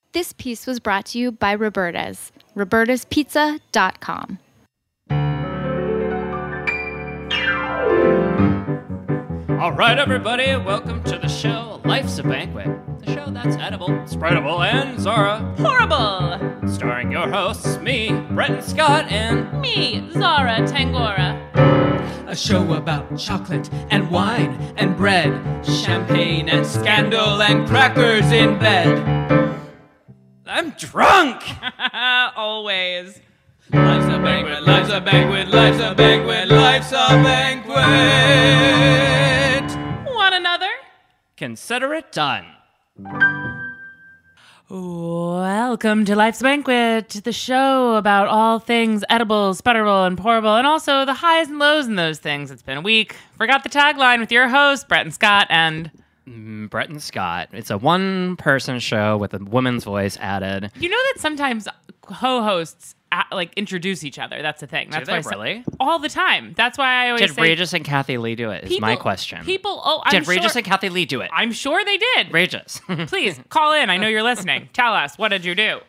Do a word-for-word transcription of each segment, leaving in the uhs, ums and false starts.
This piece was brought to you by Roberta's, robertas pizza dot com. All right, everybody, welcome to the show Life's a Banquet, the show that's edible, spreadable, and Zara. Horrible! Starring your hosts, me, Brenton Scott, and Me, Zara Tangora. A show about chocolate and wine and bread, champagne and scandal and crackers in bed. I'm drunk! Always. Life's a banquet, life's a banquet, life's a banquet, life's a banquet. One another? Consider it done. Welcome to Life's Banquet, the show about all things edible, sputterable, and pourable, and also the highs and lows in those things. It's been a week. Forgot the tagline with your host, Brenton Scott, and... Mm, Brenton Scott. It's a one-person show with a woman's voice added. You know that sometimes co-hosts uh, like introduce each other. That's the thing. That's Do why they I say- really? all the time. That's why I always Did say Regis and Kathy Lee do it? Is people, my question. People, oh, I'm Did sure, Regis and Kathy Lee do it? I'm sure they did. Regis. Please call in. I know you're listening. Tell us, what did you do?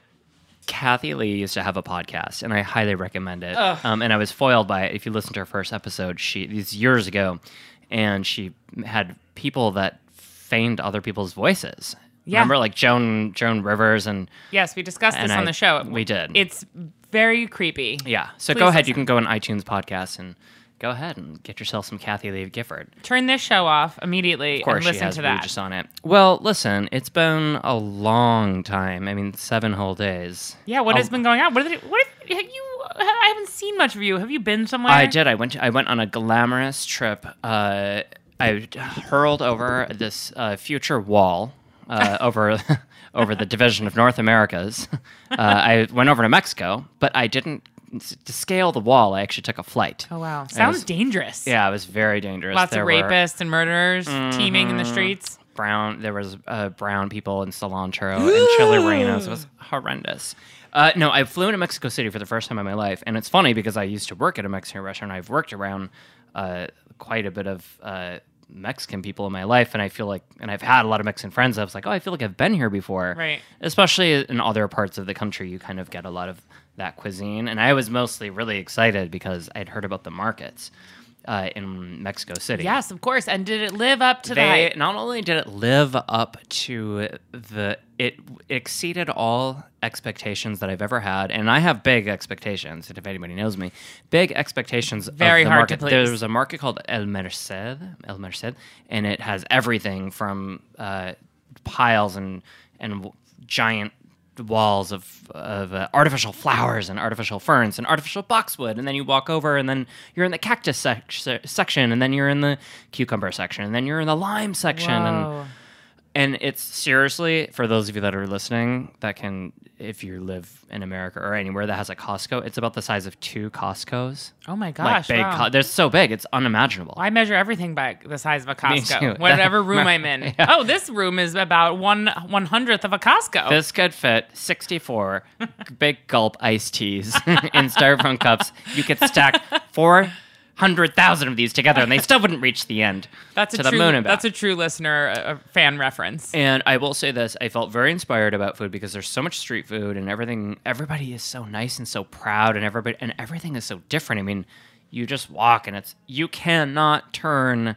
Kathy Lee used to have a podcast, and I highly recommend it. Um, and I was foiled by it. If you listen to her first episode, she these years ago, and she had people that feigned other people's voices. Yeah. Remember, like Joan Joan Rivers and Yes, we discussed this And on I- the show. we did. It's very creepy. yeah. So Please go ahead. You listen. can go on iTunes podcast and go ahead and get yourself some Kathy Lee Gifford. Turn this show off immediately Of course, and she listen has to that. Regis on it. Well, listen, it's been a long time. I mean, seven whole days. Yeah, what A- has been going on? What, did it, what have you? I haven't seen much of you. Have you been somewhere? I did. I went. To, I went on a glamorous trip. Uh, I hurled over this uh, future wall uh, over over the division of North Americas. Uh, I went over to Mexico, but I didn't to scale the wall. I actually took a flight. Oh wow, It sounds was- dangerous. Yeah, it was very dangerous. Lots There of were rapists and murderers teeming in the streets. brown. There was uh, brown people in cilantro and chili rellenos. It was horrendous. Uh, no, I flew into Mexico City for the first time in my life, and it's funny because I used to work at a Mexican restaurant. I've worked around uh, quite a bit of uh, Mexican people in my life, and I feel like, and I've had a lot of Mexican friends. I was like, oh, I feel like I've been here before. Right. Especially in other parts of the country, you kind of get a lot of that cuisine, and I was mostly really excited because I'd heard about the markets uh, in Mexico City. Yes, of course. And did it live up to the They hype? not only did it live up to the it exceeded all expectations that I've ever had, and I have big expectations. If anybody knows me, big expectations. Very of the hard to market. please. There's a market called El Merced, El Merced, and it has everything from uh, piles and and w- giant walls of of uh, artificial flowers and artificial ferns and artificial boxwood, and then you walk over and then you're in the cactus sec- se- section, and then you're in the cucumber section, and then you're in the lime section, and Whoa. and it's seriously, for those of you that are listening that can, if you live in America or anywhere that has a Costco, it's about the size of two Costcos. Oh my Like gosh! big, wow. Co- they're so big, it's unimaginable. I measure everything by the size of a Me Costco. too. Whatever room That- I'm in. Yeah. Oh, this room is about one one hundredth of a Costco. This could fit sixty-four big gulp iced teas in styrofoam cups. You could stack four hundred thousand of these together, and they still wouldn't reach the end. that's a to true. the moon and back. That's a true listener uh, fan reference. And I will say this, I felt very inspired about food because there's so much street food and everything. Everybody is so nice and so proud, and everybody and everything is so different. I mean, you just walk and it's you cannot turn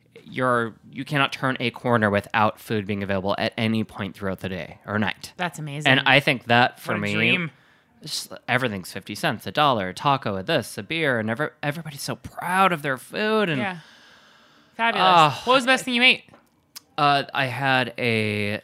your you cannot turn a corner without food being available at any point throughout the day or night. That's amazing. And I think that for What a me, dream. just everything's fifty cents, a dollar, a taco, a this, a beer, and ever, everybody's so proud of their food. And Yeah. Fabulous. Oh. What was the best thing you ate? uh, I had a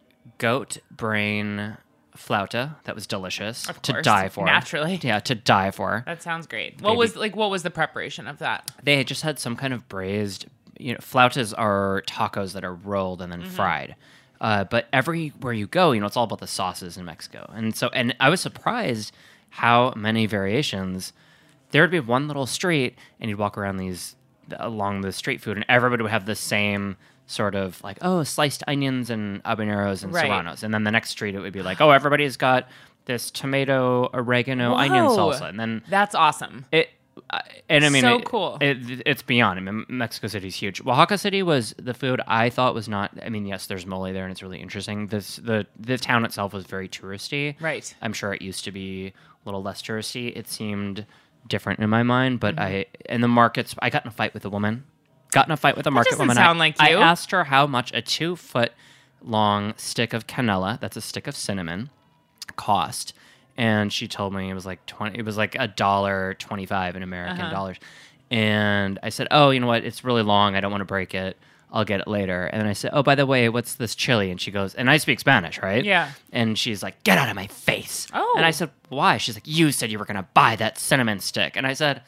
goat brain flauta that was delicious Of to course, die for. naturally. Yeah, to die for. That sounds great. What Baby. was like? What was the preparation of that? They had just had some kind of braised, you know, flautas are tacos that are rolled and then Mm-hmm. fried. Uh, but everywhere you go, you know, it's all about the sauces in Mexico. And so, and I was surprised how many variations. There would be one little street, and you'd walk around these, along the street food, and everybody would have the same sort of like, oh, sliced onions and habaneros and Right. serranos. And then the next street, it would be like, oh, everybody's got this tomato, oregano, onion Whoa. salsa. And then That's awesome. it and I mean, So it- cool. It, it's beyond. I mean, Mexico City's huge. Oaxaca City was the food I thought was not. I mean, yes, there's mole there, and it's really interesting. This the the town itself was very touristy. Right. I'm sure it used to be a little less touristy. It seemed different in my mind, but Mm-hmm. I in the markets, I got in a fight with a woman. Got in a fight with a market doesn't woman. sound I, like I you. asked her how much a two foot long stick of canela, that's a stick of cinnamon, cost. And she told me it was like twenty. It was like a dollar twenty-five in American Uh-huh. dollars. And I said, "Oh, you know what? It's really long. I don't want to break it. I'll get it later." And then I said, "Oh, by the way, what's this chili?" And she goes, and I speak Spanish, right? Yeah. And she's like, "Get out of my face!" Oh. And I said, "Why?" She's like, "You said you were gonna buy that cinnamon stick." And I said,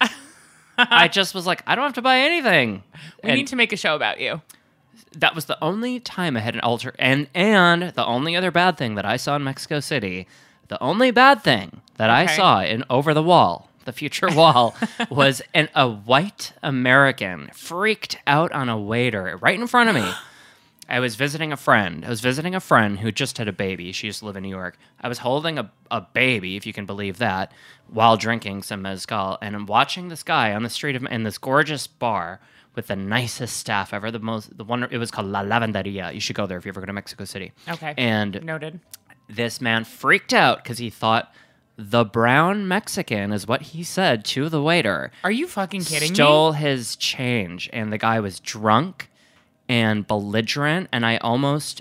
"I just was like, I don't have to buy anything." We And need to make a show about you. that was the only time I had an alter, and and the only other bad thing that I saw in Mexico City. The only bad thing that I Okay. saw in Over the Wall, the future wall, was an, a white American freaked out on a waiter right in front of me. I was visiting a friend. I was visiting a friend who just had a baby. She used to live in New York. I was holding a, a baby, if you can believe that, while drinking some mezcal. And I'm watching this guy on the street of, in this gorgeous bar with the nicest staff ever. The most, the one, it was called La Lavanderia. You should go there if you ever go to Mexico City. Okay. And Noted. this man freaked out because he thought the brown Mexican is what he said to the waiter. Are you fucking kidding Stole me? his change, and the guy was drunk and belligerent. And I almost,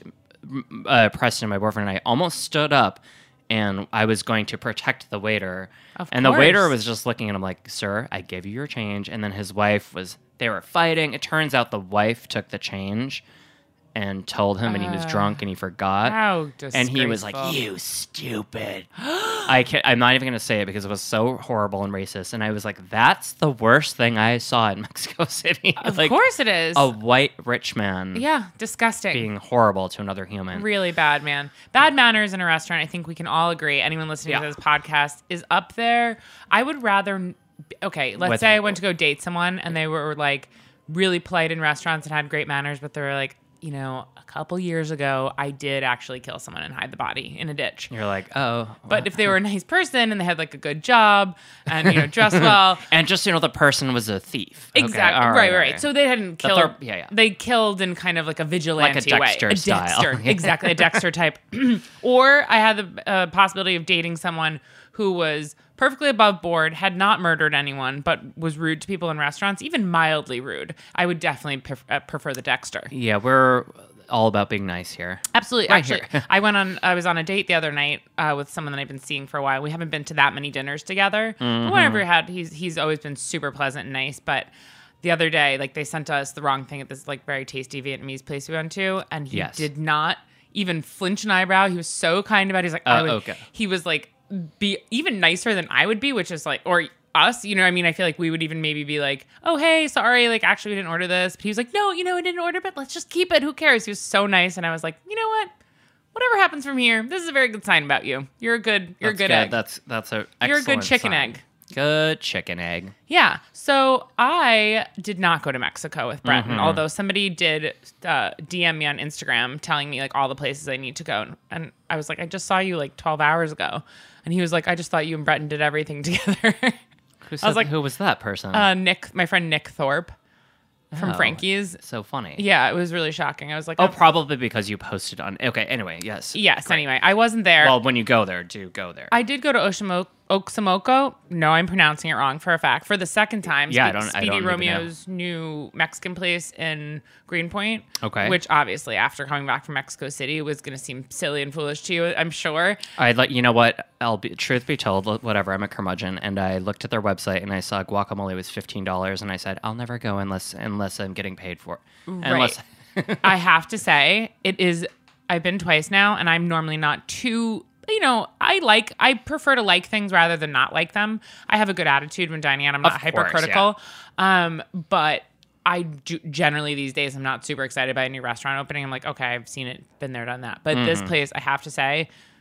uh, Preston, my boyfriend, and I almost stood up, and I was going to protect the waiter. Of and the waiter course. was just looking at him like, "Sir, I gave you your change." And then his wife was. They were fighting. It turns out the wife took the change and told him, and he was Uh, drunk and he forgot. How And he was like, disgraceful. "You stupid." I can't, I'm not even going to say it because it was so horrible and racist. And I was like, that's the worst thing I saw in Mexico City. Of like, course it is. a white rich man Yeah, disgusting. being horrible to another human. Really bad, man. Bad manners in a restaurant, I think we can all agree. Anyone listening Yeah. to this podcast is up there. I would rather, okay, let's With- say I went to go date someone and they were like really polite in restaurants and had great manners, but they were like, you know, a couple years ago, I did actually kill someone and hide the body in a ditch. You're like, oh. But if they were a nice person and they had like a good job and, you know, dressed well. And just, you know, the person was a thief. Okay, Exactly. all right, right, all right. So they hadn't The killed. thir- yeah, yeah. They killed in kind of like a vigilante Like a Dexter way. style. A Dexter, exactly, a Dexter type. Or I had the uh, possibility of dating someone who was perfectly above board, had not murdered anyone, but was rude to people in restaurants, even mildly rude. I would definitely pref- uh, prefer the Dexter. Yeah, we're all about being nice here. Absolutely. Right Actually, here. I went on. I was on a date the other night uh, with someone that I've been seeing for a while. We haven't been to that many dinners together. Mm-hmm. But whenever we had, he's he's always been super pleasant and nice. But the other day, like they sent us the wrong thing at this like very tasty Vietnamese place we went to, and he Yes. did not even flinch an eyebrow. He was so kind about it. He's like, I Uh, would, okay. He was like, be even nicer than I would be, which is like, or us, you know what I mean? I feel like we would even maybe be like, oh, hey, sorry, like actually we didn't order this. But he was like, no, you know, I didn't order, but let's just keep it. Who cares? He was so nice. And I was like, you know what? Whatever happens from here, this is a very good sign about you. You're a good, you're a That's good egg. That's that's a You're a good excellent chicken sign. egg. Good chicken egg. Yeah. So I did not go to Mexico with Breton, Mm-hmm. although somebody did uh, D M me on Instagram telling me like all the places I need to go. And I was like, I just saw you like twelve hours ago. And he was like, I just thought you and Breton did everything together. Who said, like, who was that person? uh, Nick, my friend Nick Thorpe from Oh, Frankie's. So funny. Yeah, it was really shocking. I was like, Oh, oh, probably because you posted on. Okay. Anyway, yes. yes. Anyway, I wasn't there. Well, when you go there, do go there. I did go to Oshimo- Oxomoco. No, I'm pronouncing it wrong for a fact. For the second time. Yeah, I Spe- don't- I Speedy don't even know. Romeo's new Mexican place in Greenpoint. Okay. Which obviously, after coming back from Mexico City, was going to seem silly and foolish to you, I'm sure. I like. You know what? I'll be. Truth be told, whatever. I'm a curmudgeon, and I looked at their website and I saw guacamole was fifteen dollars, and I said I'll never go unless unless I'm getting paid for it. Unless. I have to say, it is. I've been twice now, and I'm normally not too. You know, I like. I prefer to like things rather than not like them. I have a good attitude when dining out. I'm not Of course, hypercritical. Um, but I do, generally these days I'm not super excited by a new restaurant opening. I'm like, okay, I've seen it, been there, done that. But Mm-hmm. this place, I have to say,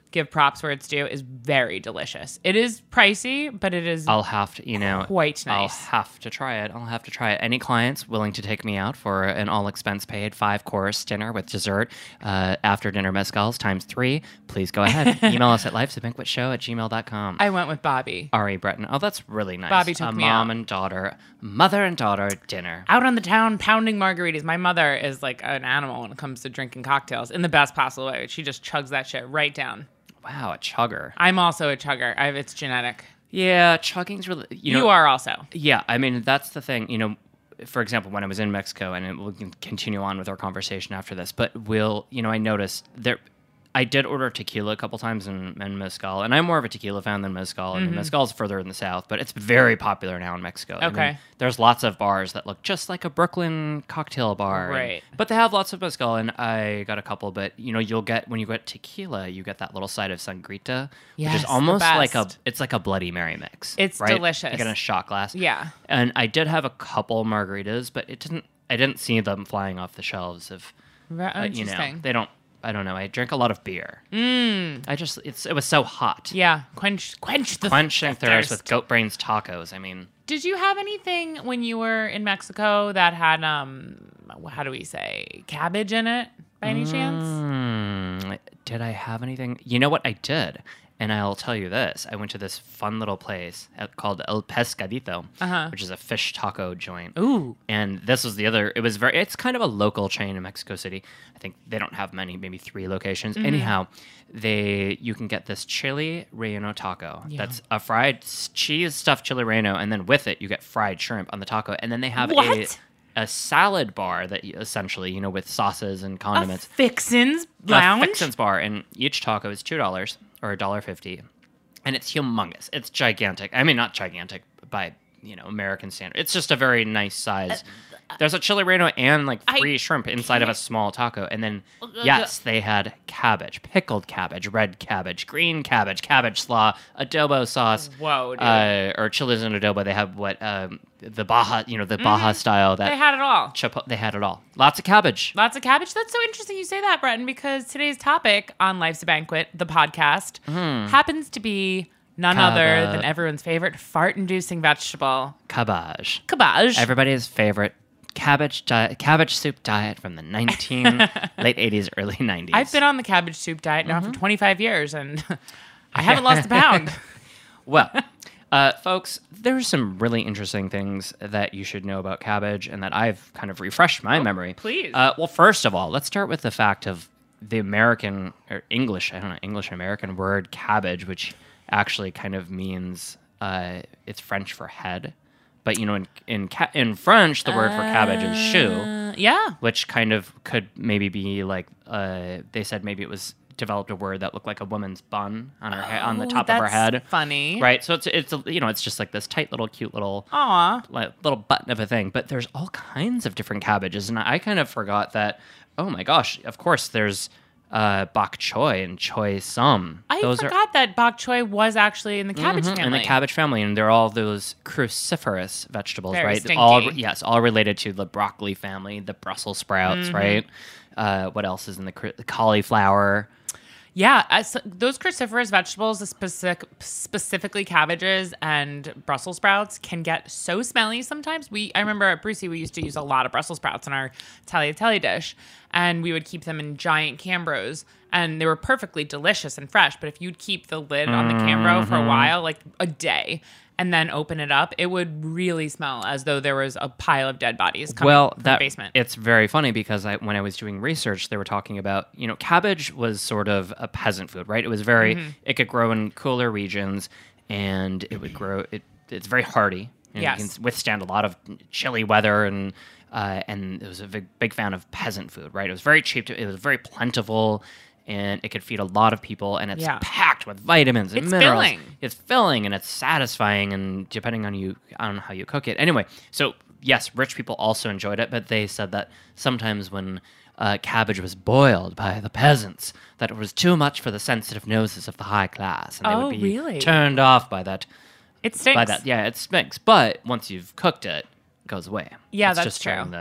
give props where it's due, is very delicious. It is pricey, but it is I'll have to, you know, quite I'll nice. have to try it. I'll have to try it. Any clients willing to take me out for an all expense paid five course dinner with dessert, uh, after dinner mezcals times three, please go ahead. Email us at life's a banquet show at gmail dot com. I went with Bobby. Ari Breton. Oh, that's really nice. Bobby took a me mom out. and daughter, mother and daughter dinner. Out on the town pounding margaritas. My mother is like an animal when it comes to drinking cocktails in the best possible way. She just chugs that shit right down. Wow, a chugger. I'm also a chugger. I have, it's genetic. Yeah, chugging's really. You, You, know, are also. Yeah, I mean that's the thing. You know, for example, when I was in Mexico, and it, we can continue on with our conversation after this, but we'll, you know, I noticed there. I did order tequila a couple times and, and mezcal, and I'm more of a tequila fan than mezcal. And Mm-hmm. mezcal's further in the south, but it's very popular now in Mexico. I mean, Okay. there's lots of bars that look just like a Brooklyn cocktail bar, and- Right. but they have lots of mezcal, and I got a couple. But you know, you'll get when you get tequila, you get that little side of sangrita, Yes, which is the almost like a best. it's like a Bloody Mary mix. It's right? delicious. You get in a shot glass. Yeah. And I did have a couple margaritas, but it didn't. I didn't see them flying off the shelves of, Re- uh, you know, Interesting. they don't. I don't know. I drank a lot of beer. Mm. I just it's it was so hot. Yeah. Quench, quench the Quenching the thirst with goat brains tacos. I mean, Did you have anything when you were in Mexico that had um how do we say cabbage in it by any chance? hmm, did I have anything? You know what I did, and I'll tell you this. I went to this fun little place uh, called El Pescadito, Uh-huh. which is a fish taco joint. Ooh. And this was the other. It was very. It's kind of a local chain in Mexico City. I think they don't have many, maybe three locations. Mm-hmm. Anyhow, they you can get this chili relleno taco. That's a fried s- cheese stuffed chili relleno, and then with it you get fried shrimp on the taco. And then they have What? a a salad bar that you, essentially you know with sauces and A condiments. Fixins A lounge. Fixins bar, and each taco is two dollars or a dollar fifty, and it's humongous. It's gigantic. I mean, not gigantic by you know American standard. It's just a very nice size. There's a chili relleno and like I free shrimp inside of a small taco, and then yes, they had cabbage, pickled cabbage, red cabbage, green cabbage, cabbage slaw, adobo sauce. Whoa, dude. Uh, or chiles and adobo. They have what um, the Baja, you know, the Baja style that They had it all. Chipo- they had it all. Lots of cabbage. Lots of cabbage. That's so interesting you say that, Breton, because today's topic on Life's a Banquet, the podcast, happens to be none other Caba- than everyone's favorite fart-inducing vegetable, Cabbage. cabbage. Everybody's favorite cabbage diet, cabbage soup diet from the nineteen late eighties, early nineties. I've been on the cabbage soup diet now Mm-hmm. for twenty-five years, and I haven't lost a pound. Well, uh, folks, there's some really interesting things that you should know about cabbage, and that I've kind of refreshed my memory. please. Uh, well, first of all, let's start with the fact of the American or English, I don't know, English American word cabbage, which actually kind of means uh, it's French for head. But you know, in in ca- in French, the word for cabbage is choux, Uh, yeah. which kind of could maybe be like uh, they said maybe it was developed a word that looked like a woman's bun on her he- on the Oh, top of her that's head. funny. Right, so it's it's a, you know it's just like this tight little cute little Aw. like, little button of a thing. But there's all kinds of different cabbages, and I kind of forgot that. Oh my gosh! Of course, there's uh, bok choy and choy sum. I Those forgot that bok choy was actually in the cabbage Mhm, family. in the cabbage family, and they're all those cruciferous vegetables, Very right? stinky. All yes, all related to the broccoli family, the Brussels sprouts, Mm-hmm. right? Uh, what else is in the cru- cauliflower? Yeah, as, those cruciferous vegetables, specific, specifically cabbages and Brussels sprouts, can get so smelly sometimes. We, I remember at Brucey, we used to use a lot of Brussels sprouts in our tagliatelle dish, and we would keep them in giant Cambros, and they were perfectly delicious and fresh. But if you'd keep the lid on the Cambro for a while, like a day, and then open it up, it would really smell as though there was a pile of dead bodies coming Well, from that the basement. it's very funny because I, when I was doing research, they were talking about you know cabbage was sort of a peasant food, right? It was very Mm-hmm. it could grow in cooler regions, and it would grow. It it's very hardy. And Yes. it can withstand a lot of chilly weather, and uh, and it was a big, big fan of peasant food, right? It was very cheap. To, it was very plentiful. And it could feed a lot of people, and it's Yeah. packed with vitamins and It's minerals. filling. It's filling, and it's satisfying, and depending on you, on how you cook it. Anyway, so yes, rich people also enjoyed it, but they said that sometimes when uh, cabbage was boiled by the peasants, that it was too much for the sensitive noses of the high class, and they Oh, would be really? turned off by that. It stinks. By that, yeah, it stinks. But once you've cooked it, it goes away. Yeah, It's that's just true. showing that.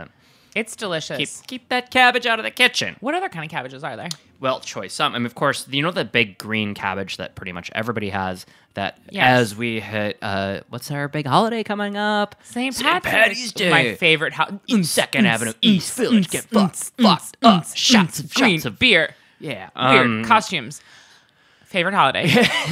It's delicious. Keep keep that cabbage out of the kitchen. What other kind of cabbages are there? Well, choice some. I mean, of course, you know the big green cabbage that pretty much everybody has. That Yes. as we hit, uh, what's our big holiday coming up? Saint Saint Patrick's Patty's Day. My favorite house. Second Avenue East Village. Get fucked, fucked up. Shots of green shots of beer. yeah. Weird Um, costumes. Favorite holiday.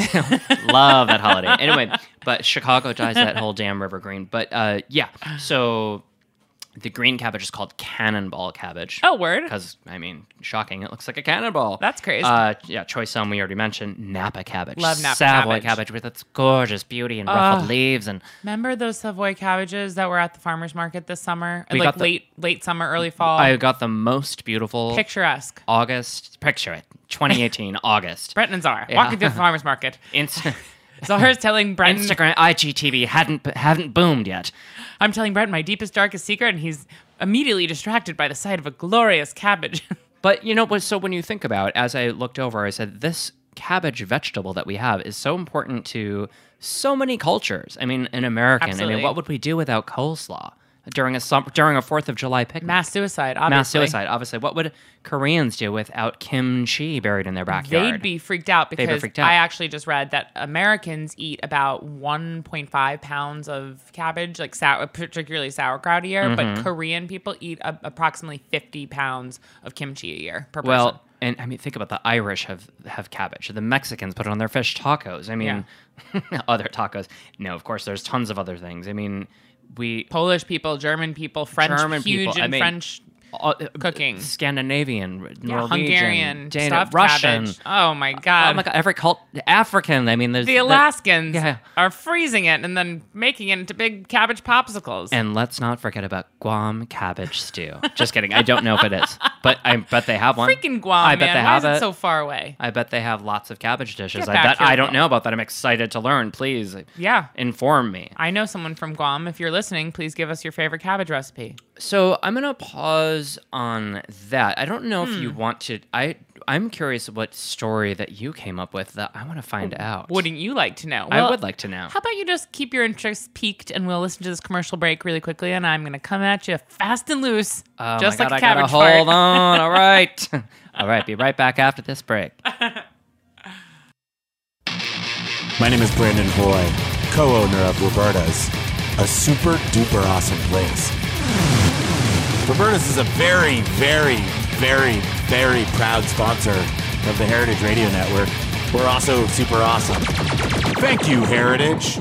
love that holiday. Anyway, but Chicago dyes that whole damn river green. But uh, yeah, so the green cabbage is called cannonball cabbage. Oh, word. Because, I mean, shocking. It looks like a cannonball. That's crazy. Uh, yeah, choice some we already mentioned. Napa cabbage. Love Napa Savoy cabbage. cabbage with its gorgeous beauty and ruffled Ugh. leaves. And Remember those Savoy cabbages that were at the farmer's market this summer? We like got the- late late summer, early fall. I got the most beautiful Picturesque. August. Picture it. twenty eighteen, August. Brent and Zara Yeah. walking through the farmer's market. Inst- Zara's telling Brent, Instagram, I G T V hadn't hadn't boomed yet. I'm telling Brent my deepest, darkest secret, and he's immediately distracted by the sight of a glorious cabbage. But you know, but so when you think about, as I looked over, I said this cabbage vegetable that we have is so important to so many cultures. I mean, an American. I Absolutely. mean, what would we do without coleslaw during a sum- during a Fourth of July picnic? Mass suicide, obviously. Mass suicide, obviously. What would Koreans do without kimchi buried in their backyard? They'd be freaked out be because freaked out. I actually just read that Americans eat about one point five pounds of cabbage, like sour, particularly sauerkraut a year, Mm-hmm. but Korean people eat a, approximately fifty pounds of kimchi a year per person. Well, and I mean, think about the Irish have have cabbage. The Mexicans put it on their fish tacos. I mean, other tacos. No, of course, there's tons of other things. I mean, we Polish people, German people, French, German huge people. I in mean, French uh, cooking. Scandinavian, Yeah, Norwegian, Hungarian, Danish, stuffed Russian. cabbage. Oh my god! Oh my god! Every cult, African. I mean, there's the that- Alaskans yeah. are freezing it and then making it into big cabbage popsicles. And let's not forget about Guam cabbage stew. Just kidding. I don't know if it is, but I bet they have one. Freaking Guam, I bet man! they Why have is it it. so far away? I bet they have lots of cabbage dishes. Get I back bet here, I don't Guam. know about that. I'm excited to learn. Please, Yeah. inform me. I know someone from Guam. If you're listening, please give us your favorite cabbage recipe. So I'm gonna pause on that. I don't know if Hmm. you want to. I I'm curious what story that you came up with that I want to find out. Wouldn't you like to know? I Well, would like to know. How about you just keep your interest peaked and we'll listen to this commercial break really quickly and I'm going to come at you fast and loose, Oh just my like God, a cabbage I gotta hold fart. on. All right, all right. Be right back after this break. My name is Brandon Hoy, co-owner of Roberta's, a super duper awesome place. Roberta's is a very, very, very, very proud sponsor of the Heritage Radio Network. We're also super awesome. Thank you, Heritage.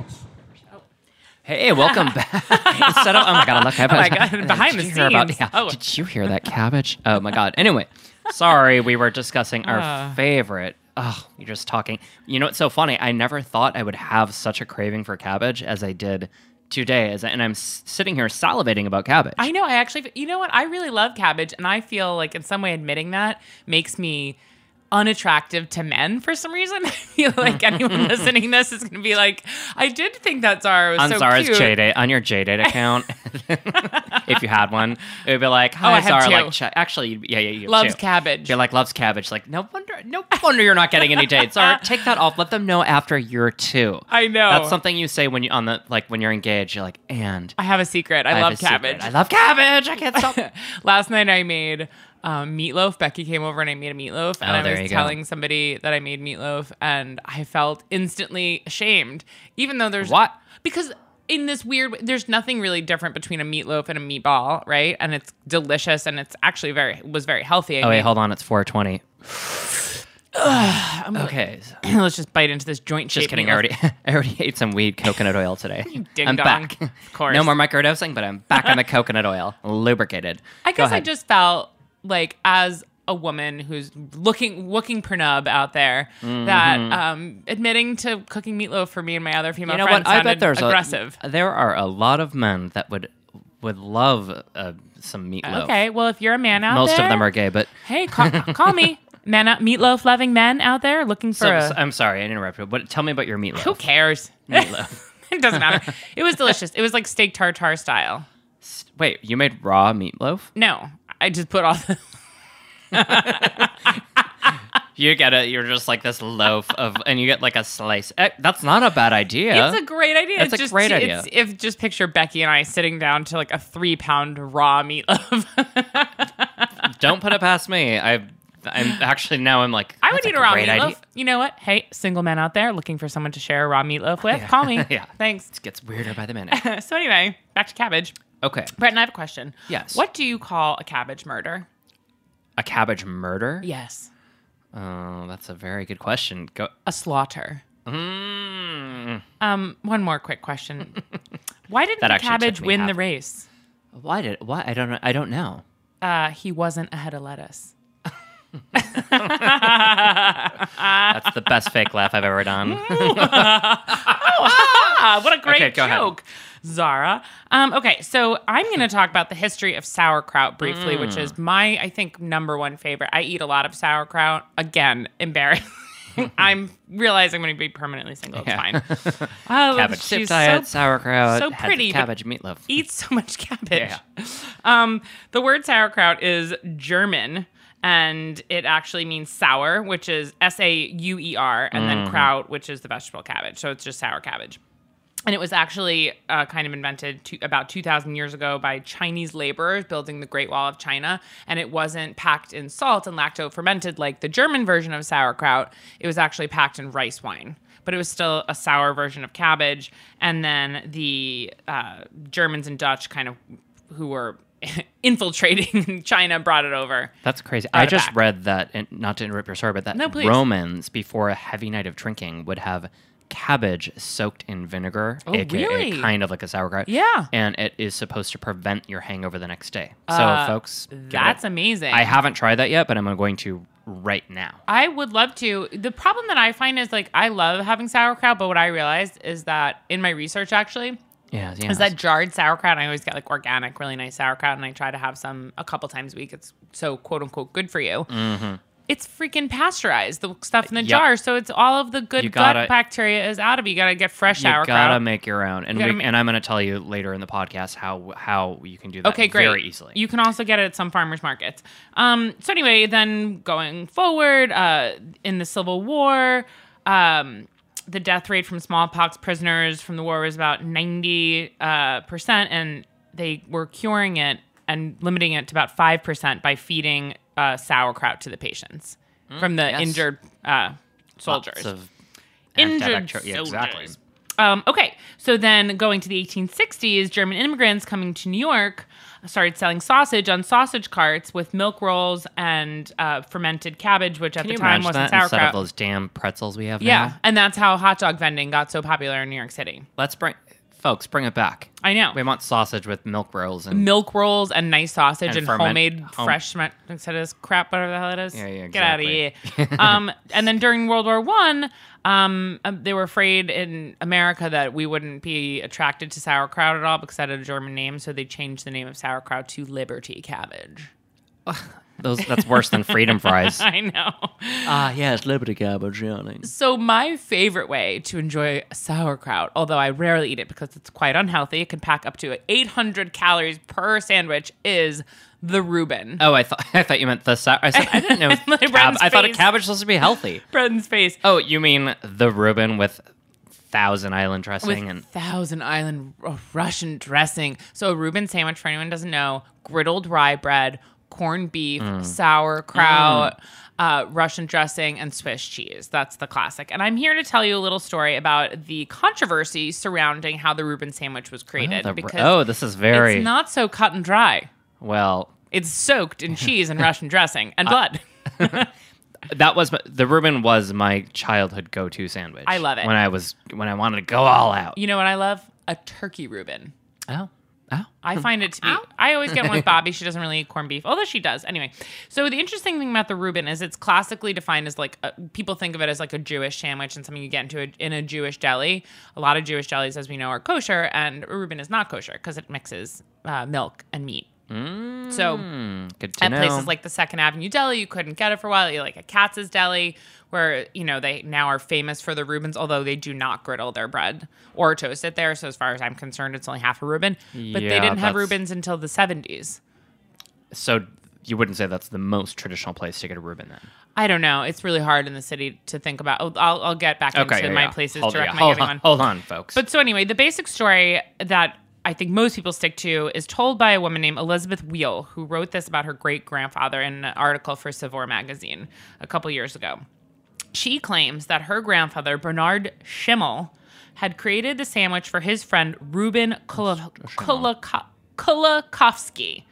Hey, welcome back. Instead of, oh my god, look, Oh my God, behind did the you hear about- scenes. yeah, Oh. Did you hear that cabbage? Oh my god. Anyway, sorry, we were discussing our Ah. favorite. Oh, you're just talking. You know, it's so funny. I never thought I would have such a craving for cabbage as I did today, as I, and I'm s- sitting here salivating about cabbage. I know. I actually, you know what? I really love cabbage, and I feel like in some way admitting that makes me unattractive to men for some reason. I feel like anyone listening to this is going to be like, I did think that Zara was on so Zara's cute. J-Date, on your J-Date account, if you had one, it would be like, hi, Oh, I have Zara, two. like, ch- actually, yeah, yeah, you have Loves two. cabbage. You're like, loves cabbage. Like, no wonder, no wonder you're not getting any dates. Zara, take that off. Let them know after year two. I know. That's something you say when you on the like when you're engaged. You're like, and I have a secret. I, have love a secret. cabbage. I love cabbage. I can't stop. Last night I made um, meatloaf. Becky came over and I made a meatloaf, and Oh, I there was you go. telling somebody that I made meatloaf, and I felt instantly ashamed, even though there's What? because in this weird, there's nothing really different between a meatloaf and a meatball, right? And it's delicious, and it's actually very was very healthy. I Oh wait, made- hold on. It's four twenty. Okay, so- Let's just bite into this joint. just kidding. I already, I already ate some weed coconut oil today. ding I'm dong. back. Of course. No more microdosing, but I'm back on the coconut oil, lubricated. I Go guess I ahead. just felt like as a woman who's looking looking pernub out there that um, admitting to cooking meatloaf for me and my other female You know friends what? I sounded bet there's aggressive. A, there are a lot of men that would would love uh, some meatloaf. Okay, well, if you're a man out Most there, of them are gay, but Hey, call, call me, man, uh, meatloaf loving men out there looking for. so, a, so- I'm sorry, I interrupted. But tell me about your meatloaf. who cares? Meatloaf. It doesn't matter. It was delicious. It was like steak tartare style. Wait, you made raw meatloaf? No, I just put all the. You get it. You're just like this loaf of, and you get like a slice. Eh, that's not a bad idea. It's a great idea. That's it's a just, great idea. It's, if just picture Becky and I sitting down to like a three pound raw meatloaf. Don't put it past me. I, I'm actually now I'm like I would that's eat a raw great meatloaf. idea. You know what? Hey, single men out there looking for someone to share a raw meatloaf with, call me. Yeah. Thanks. It gets weirder by the minute. So anyway, back to cabbage. Okay. Brett, and I have a question. Yes. What do you call a cabbage murder? A cabbage murder? Yes. Oh, that's a very good question. Go. A slaughter. Mm. Um, one more quick question. Why didn't That the actually cabbage took me win half- the race? Why did? Why? I don't know. I don't know. Uh, he wasn't ahead of lettuce. That's the best fake laugh I've ever done. Ah, what a great Okay, go ahead. joke, Zara. Um, okay, so I'm going to talk about the history of sauerkraut briefly, which is my, I think, number one favorite. I eat a lot of sauerkraut. Again, embarrassing. I'm realizing I'm going to be permanently single. It's Yeah. fine. Uh, Cabbage soup she's diet, so sauerkraut, so had pretty, but cabbage meatloaf. eats so much cabbage. Yeah. Um, the word sauerkraut is German, and it actually means sour, which is S A U E R, and then kraut, which is the vegetable cabbage. So it's just sour cabbage. And it was actually uh, kind of invented to, about two thousand years ago by Chinese laborers building the Great Wall of China. And it wasn't packed in salt and lacto-fermented like the German version of sauerkraut. It was actually packed in rice wine. But it was still a sour version of cabbage. And then the uh, Germans and Dutch kind of, who were infiltrating China, brought it over. That's crazy. Out I of just back. read that, and not to interrupt your story, but that No, please. Romans, before a heavy night of drinking, would have cabbage soaked in vinegar, Oh, aka really? kind of like a sauerkraut. Yeah. And it is supposed to prevent your hangover the next day. So, Uh, folks, give it That's a- amazing. I haven't tried that yet, but I'm going to right now. I would love to. The problem that I find is like I love having sauerkraut, but what I realized is that in my research actually Yeah, yeah. is that jarred sauerkraut. I always get like organic, really nice sauerkraut, and I try to have some a couple times a week. It's so quote unquote good for you. Mm-hmm. It's freaking pasteurized, the stuff in the Yep. jar, so it's all of the good You gotta- gut bacteria is out of it. You gotta get fresh You sauerkraut. gotta make your own, and You gotta we, ma- and I'm going to tell you later in the podcast how how you can do that. Okay, great. Very easily. You can also get it at some farmers markets. Um, so anyway, then going forward, uh, in the Civil War, um, the death rate from smallpox prisoners from the war was about ninety uh, percent, and they were curing it and limiting it to about five percent by feeding uh, sauerkraut to the patients from the yes. injured uh, soldiers. Lots of Injured antibacterial- yeah, exactly. soldiers. Um, okay, so then going to the eighteen sixties, German immigrants coming to New York started selling sausage on sausage carts with milk rolls and uh, fermented cabbage, which at Can the you time imagine wasn't that instead sauerkraut. of those damn pretzels we have Yeah, now? and that's how hot dog vending got so popular in New York City. Let's bring, folks, bring it back. I know. We want sausage with milk rolls and Milk rolls and nice sausage and, And ferment- homemade home- fresh ferment- instead of this crap, whatever the hell it is. Yeah, yeah, Get out of exactly. here. um, and then during World War One, um, um, they were afraid in America that we wouldn't be attracted to sauerkraut at all because it had a German name, so they changed the name of sauerkraut to Liberty Cabbage. those. That's worse than freedom fries. I know. Ah, yes, Liberty cabbage, yawning. So my favorite way to enjoy sauerkraut, although I rarely eat it because it's quite unhealthy, it can pack up to eight hundred calories per sandwich, is the Reuben. Oh, I thought I thought you meant the. Sa- I said I didn't know. Like cab- Bren's I thought a face. cabbage was supposed to be healthy. Brendan's face. Oh, you mean the Reuben with Thousand Island dressing With and Thousand Island uh, Russian dressing. So a Reuben sandwich, for anyone who doesn't know, griddled rye bread, corned beef, sauerkraut, uh, Russian dressing, and Swiss cheese. That's the classic. And I'm here to tell you a little story about the controversy surrounding how the Reuben sandwich was created. oh, the- because oh, this is very it's not so cut and dry. well. It's soaked in cheese and Russian dressing and blood. That was my- the Reuben was my childhood go-to sandwich. I love it. when I was when I wanted to go all out. You know what I love? A turkey Reuben. Oh, oh. I find it to be. I always get one with Bobby. She doesn't really eat corned beef, although she does. Anyway, so the interesting thing about the Reuben is it's classically defined as like a, people think of it as like a Jewish sandwich and something you get into a, in a Jewish deli. A lot of Jewish delis, as we know, are kosher, and a Reuben is not kosher because it mixes uh, milk and meat. Mm, So good to at know. places like the Second Avenue Deli, you couldn't get it for a while. You like a Katz's Deli, where you know they now are famous for the Reubens, although they do not griddle their bread or toast it there. So as far as I'm concerned, it's only half a Reuben. But they Yeah, didn't have that's- Reubens until the seventies. so you wouldn't say that's the most traditional place to get a Reuben then? I don't know. It's really hard in the city to think about. I'll, I'll, I'll get back Okay, into yeah, my yeah. places hold, to yeah, recommend hold everyone. on, hold on, folks. But so anyway, the basic story that I think most people stick to is told by a woman named Elizabeth Wheel, who wrote this about her great-grandfather in an article for Saveur magazine a couple years ago. She claims that her grandfather, Bernard Schimmel, had created the sandwich for his friend Reuben Kula- Kulaka- Kulakowski.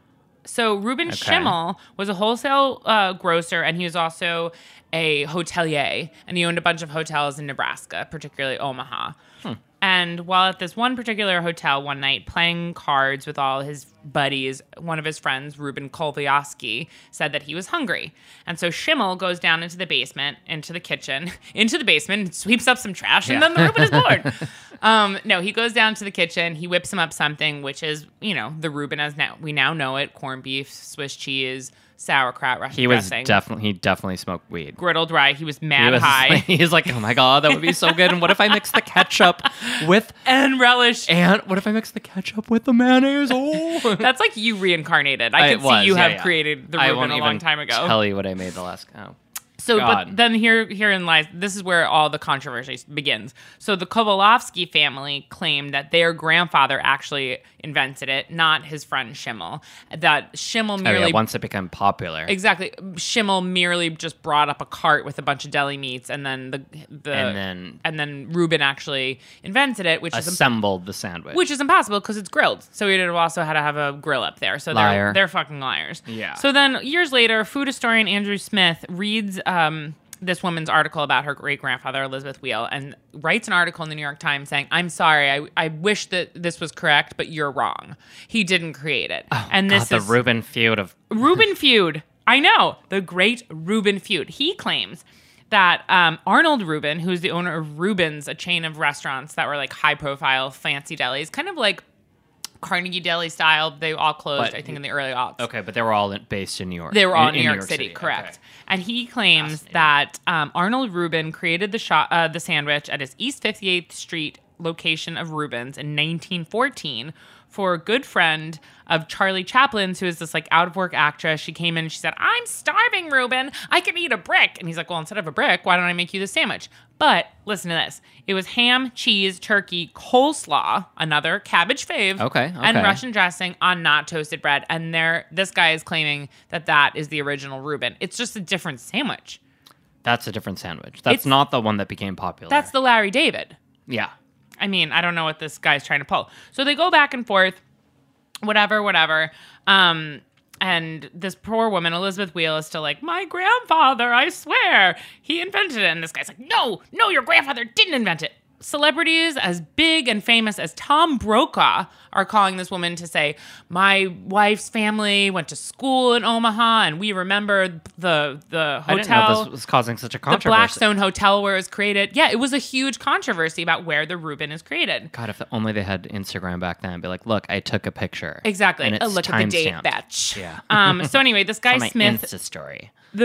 So Reuben Okay. Schimmel was a wholesale uh, grocer, and he was also a hotelier, and he owned a bunch of hotels in Nebraska, particularly Omaha. Hmm. And while at this one particular hotel one night, playing cards with all his buddies, one of his friends, Reuben Kolvioski, said that he was hungry. And so Schimmel goes down into the basement, into the kitchen, into the basement, sweeps up some trash, and Yeah. then the Reuben is bored. um, no, he goes down to the kitchen, he whips him up something, which is, you know, the Reuben as now we now know it, corned beef, Swiss cheese, sauerkraut, Russian he was dressing. definitely he definitely smoked weed. Griddled rye. He was mad He was, high. he's like, oh my god, that would be so good. And what if I mix the ketchup with and relish. and what if I mix the ketchup with the mayonnaise? Oh, That's like you reincarnated. I I- can it see was, you yeah, have yeah. created the I Reuben won't a even long time ago. tell you what I made the last. Oh. So, God. but then here, herein lies. This is where all the controversy begins. So, the Kovalovsky family claimed that their grandfather actually invented it, not his friend Schimmel. That Schimmel Oh, merely yeah, once it became popular. exactly Schimmel merely just brought up a cart with a bunch of deli meats, and then the the And then- and then Reuben actually invented it, which is assembled the sandwich. which is impossible because it's grilled. So we'd have also had to have a grill up there. So they're Liar. they're fucking liars. Yeah. So then years later, food historian Andrew Smith reads um, this woman's article about her great grandfather Elizabeth Wheel and writes an article in the New York Times saying, "I'm sorry, I I wish that this was correct, but you're wrong. He didn't create it." oh, and God, this the is Reuben feud of Reuben feud. I know, the great Reuben feud. He claims that um, Arnold Reuben, who's the owner of Reuben's, a chain of restaurants that were like high-profile, fancy delis, kind of like Carnegie Deli style. They all closed, But- I think, in the early aughts. okay, but they were all in, based in New York. They were all in, in New York, City, Okay. correct. And he claims that um, Arnold Reuben created the shop, uh, the sandwich at his East fifty-eighth Street location of Reuben's in nineteen fourteen for a good friend of Charlie Chaplin's, who is this like out of work actress. She came in and she said, "I'm starving, Reuben. I can eat a brick." And he's like, "Well, instead of a brick, why don't I make you this sandwich?" But listen to this. It was ham, cheese, turkey, coleslaw, another cabbage fave, Okay, and okay. Russian dressing on not toasted bread. And there, this guy is claiming that that is the original Reuben. It's just a different sandwich. That's a different sandwich. That's It's- not the one that became popular. That's the Larry David. yeah. I mean, I don't know what this guy's trying to pull. So they go back and forth, whatever, whatever. Um, and this poor woman, Elizabeth Wheel, is still like, "My grandfather, I swear, he invented it." And this guy's like, "No, no, your grandfather didn't invent it." Celebrities as big and famous as Tom Brokaw are calling this woman to say, "My wife's family went to school in Omaha, and we remember the the hotel." I didn't know this was causing such a the controversy. Blackstone Hotel where it was created. Yeah, it was a huge controversy about where the Reuben is created. God, if only they had Instagram back then. Be like, look, I took a picture. Exactly. And it's A look at the date, timestamped. bitch. Yeah. Um, so anyway, this guy On my Smith, Insta story. the,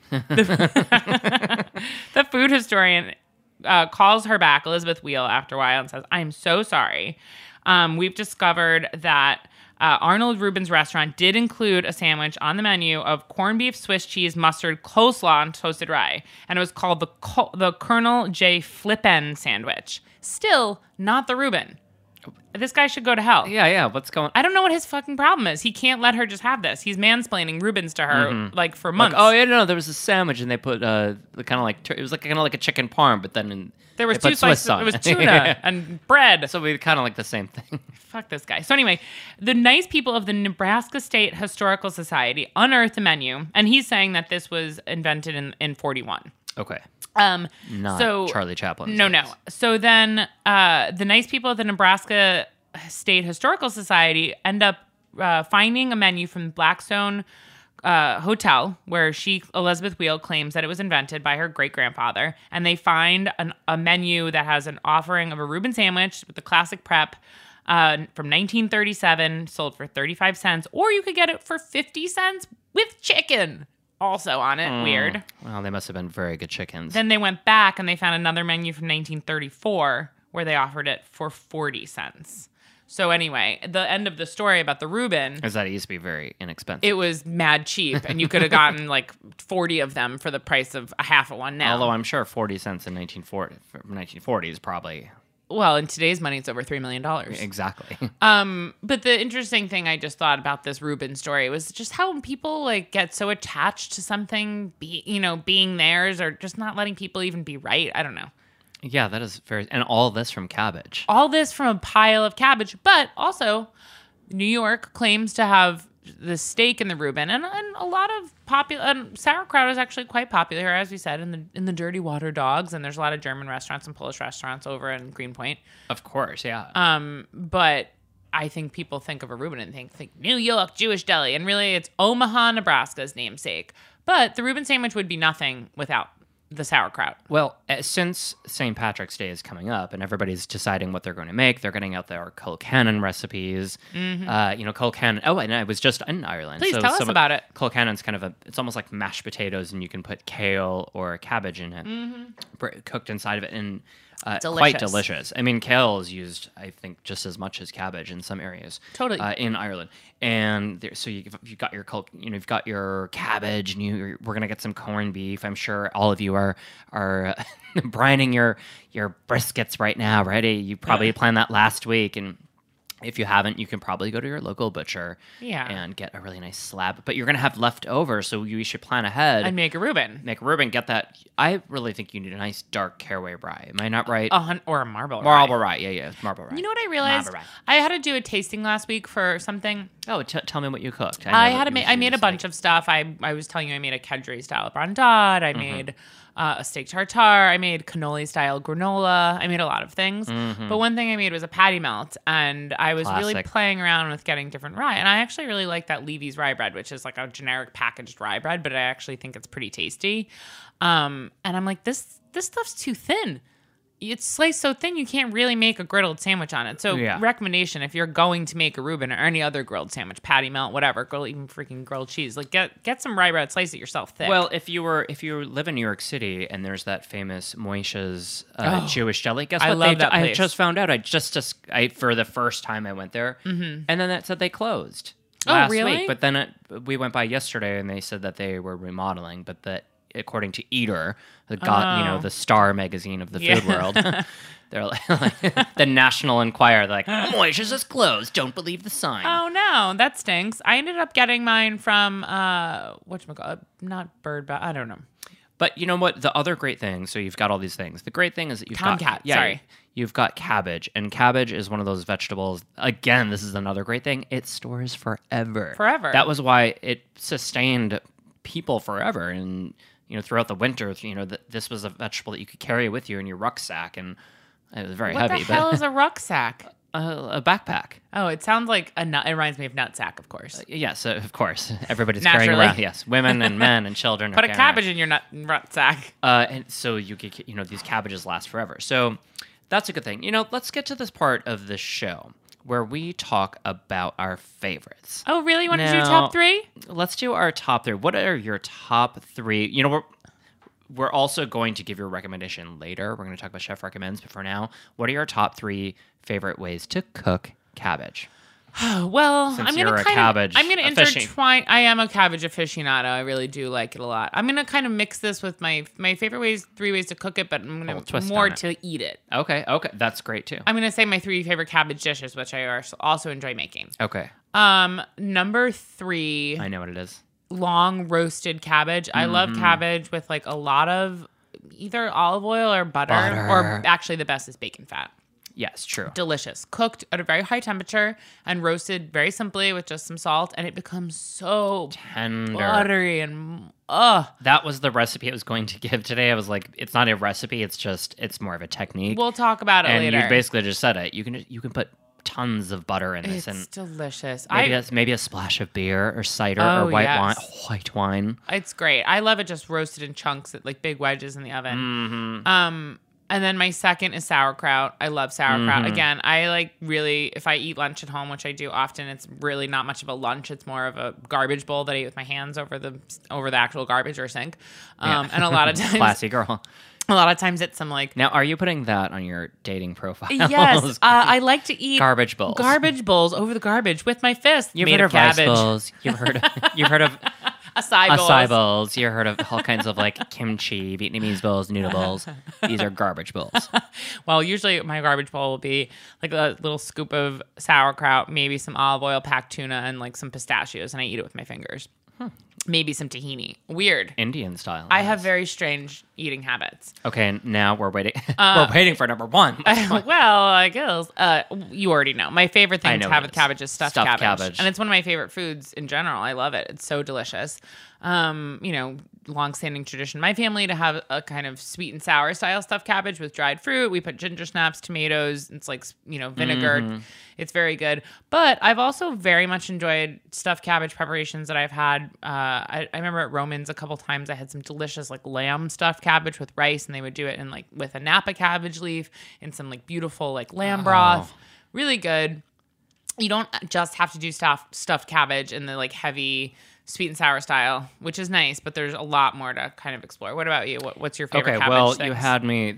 the, the food historian, uh, calls her back, Elizabeth Wheel, after a while and says, "I'm so sorry. Um, we've discovered that uh, Arnold Reuben's restaurant did include a sandwich on the menu of corned beef, Swiss cheese, mustard, coleslaw, and toasted rye. And it was called the Col- the Colonel J. Flippen sandwich. Still not the Reuben. This guy should go to hell. Yeah, yeah. What's going? I don't know what his fucking problem is. He can't let her just have this. He's mansplaining Reubens to her like for Like, months. oh yeah, no, there was a sandwich and they put uh, kind of like tur- it was like kind of like a chicken parm, but then in, there was they two put Swiss slices. on It was it. tuna Yeah. and bread. So we kind of like the same thing. Fuck this guy. So anyway, the nice people of the Nebraska State Historical Society unearthed the menu, and he's saying that this was invented in in forty-one. Okay. Um, Not so Charlie Chaplin. No, no. So then uh, the nice people of the Nebraska State Historical Society end up uh, finding a menu from Blackstone uh, Hotel where she, Elizabeth Wheel, claims that it was invented by her great-grandfather. And they find an, a menu that has an offering of a Reuben sandwich with the classic prep uh, from nineteen thirty-seven, sold for thirty-five cents. Or you could get it for fifty cents with chicken also on it. Weird. Well, they must have been very good chickens. Then they went back and they found another menu from nineteen thirty-four where they offered it for forty cents. So anyway, the end of the story about the Reuben Is that it used to be very inexpensive. it was mad cheap, and you could have gotten like forty of them for the price of a half of one now. Although I'm sure forty cents in nineteen forty, nineteen forty is probably well, in today's money, it's over three million dollars. exactly. Um, but the interesting thing I just thought about this Reuben story was just how people like get so attached to something, be you know, being theirs, or just not letting people even be right. I don't know. Yeah, that is very, and all this from cabbage. All this from a pile of cabbage, but also New York claims to have the steak in the Reuben, and, and a lot of popular and sauerkraut is actually quite popular, as we said, in the in the Dirty Water Dogs, and there's a lot of German restaurants and Polish restaurants over in Greenpoint. Of course, yeah. Um, but I think people think of a Reuben and think think New York Jewish deli, and really it's Omaha, Nebraska's namesake. But the Reuben sandwich would be nothing without the sauerkraut. Well, uh, since Saint Patrick's Day is coming up and everybody's deciding what they're going to make, they're getting out their Kilcannon recipes. Mm-hmm. Uh, you know, Kilcannon. Oh, and I was just in Ireland. Please tell us about it. Kilcannon's kind of a, it's almost like mashed potatoes, and you can put kale or cabbage in it, Mm-hmm. br- cooked inside of it, and uh, Delicious. quite delicious. I mean, kale is used, I think, just as much as cabbage in some areas. Totally. Uh, in Ireland. And there, so you, you've got your, cul- you know, you've got your cabbage, and you, we're going to get some corned beef. I'm sure all of you are, are uh, brining your, your briskets right now, ready. You probably planned that last week, and if you haven't, you can probably go to your local butcher Yeah. and get a really nice slab. But you're going to have leftover, so you should plan ahead. And make a Reuben. Make a Reuben, get that. I really think you need a nice dark caraway rye. Am I not right? A hun- or a marble. Marble rye. rye, yeah, yeah, marble rye. You know what I realized? Marble rye. I had to do a tasting last week for something. Oh, t- tell me what you cooked. I, had to make. I made a bunch of stuff. I I was telling you I made a Kedgeree style brandade. I Mm-hmm. made uh, a steak tartare. I made cannoli style granola. I made a lot of things. But one thing I made was a patty melt, and I was really Mm-hmm. Classic. playing around with getting different rye. And I actually really like that Levy's rye bread, which is like a generic packaged rye bread, but I actually think it's pretty tasty. Um, and I'm like, this this stuff's too thin. It's sliced so thin you can't really make a griddled sandwich on it. So Yeah. recommendation, if you're going to make a Reuben or any other grilled sandwich, patty melt, whatever, grill even freaking grilled cheese, like get get some rye bread, slice it yourself thick. Well, if you were if you live in New York City and there's that famous Moisha's uh, Oh, Jewish deli, guess I what? love they, that I place. just found out. I just just I for the first time I went there, mm-hmm. and then that said they closed Oh, last really? week. But then it, we went by yesterday and they said that they were remodeling, but that according to Eater, the got you know Oh. the Star magazine of the Yeah. food world. They're like, like the National Enquirer. They're like, Moisha's is closed. Don't believe the sign. oh no, that stinks. I ended up getting mine from uh, whatchamacallit, not Bird, but I don't know. But you know what? The other great thing, so you've got all these things. The great thing is that you've Tomcat, got yeah, sorry. you've got cabbage, and cabbage is one of those vegetables. Again, this is another great thing. It stores forever. Forever. That was why it sustained people forever, and you know throughout the winter. You know th- this was a vegetable that you could carry with you in your rucksack, and it was very What heavy. the hell but is a rucksack? uh, a backpack. Oh, it sounds like a nut. It reminds me of nutsack, of course. Yes, uh, of course. Everybody's carrying Naturally. around. Yes, women and men and children. Put are a carrying around. cabbage in your nut rucksack. Uh, and so you get, you know, these cabbages last forever. So that's a good thing. You know, let's get to this part of the show where we talk about our favorites. Oh, really? You want to do Now- top three? Let's do our top three. What are your top three? You know, we're we're also going to give you a recommendation later. We're going to talk about Chef Recommends, but for now, what are your top three favorite ways to cook cabbage? Well, Since I'm you're gonna a kind cabbage of. I'm gonna afici- intertwine. I am a cabbage aficionado. I really do like it a lot. I'm gonna kind of mix this with my my favorite ways, three ways to cook it, but I'm Little gonna twist more on it. to eat it. Okay, okay, that's great too. I'm gonna say my three favorite cabbage dishes, which I als- also enjoy making. Okay, Um, number three, I know what it is. long roasted cabbage. I love Mm-hmm. cabbage with like a lot of either olive oil or butter, Butter. or actually the best is bacon fat. Yes, true. Delicious, cooked at a very high temperature and roasted very simply with just some salt, and it becomes so Tender. buttery and ugh. That was the recipe I was going to give today. I was like, it's not a recipe. It's just, it's more of a technique. We'll talk about it and later. you basically just said it. You can you can put tons of butter in this, It's and delicious. maybe I, a, maybe a splash of beer or cider Oh, or white yes. wine. White wine. it's great. I love it just roasted in chunks, like big wedges in the oven. Mm-hmm. Um, and then my second is sauerkraut. I love sauerkraut. Mm-hmm. Again, I like really, if I eat lunch at home, which I do often, it's really not much of a lunch. It's more of a garbage bowl that I eat with my hands over the over the actual garbage or sink. Um, Yeah. And a lot of times, Classy girl. A lot of times it's some like Now, are you putting that on your dating profile? yes, uh, I like to eat Garbage bowls. garbage bowls over the garbage with my fist You've made heard of of rice cabbage. bowls. You've heard of, you've heard of Acai bowls. acai bowls. You've heard of all kinds of like kimchi, Vietnamese bowls, noodle bowls. These are garbage bowls. Well, usually my garbage bowl will be like a little scoop of sauerkraut, maybe some olive oil, packed tuna, and like some pistachios, and I eat it with my fingers. Maybe some tahini. Weird. Indian style. I have very strange eating habits. Okay, now we're waiting. Uh, we're waiting for number one. Well, I guess uh, you already know. My favorite I thing know to have it with is. cabbage is stuffed, Stuffed cabbage. cabbage. and it's one of my favorite foods in general. I love it. It's so delicious. Um, you know, long-standing tradition in my family to have a kind of sweet and sour style stuffed cabbage with dried fruit. We put ginger snaps, tomatoes. It's like you know vinegar. Mm-hmm. It's very good. But I've also very much enjoyed stuffed cabbage preparations that I've had. Uh, I, I remember at Roman's a couple times I had some delicious like lamb stuffed cabbage with rice, and they would do it in like with a Napa cabbage leaf and some like beautiful like lamb broth. Really good. You don't just have to do stuffed stuffed cabbage in the like heavy sweet and sour style, which is nice, but there's a lot more to kind of explore. What about you? What, what's your favorite Okay, cabbage well, things? you had me.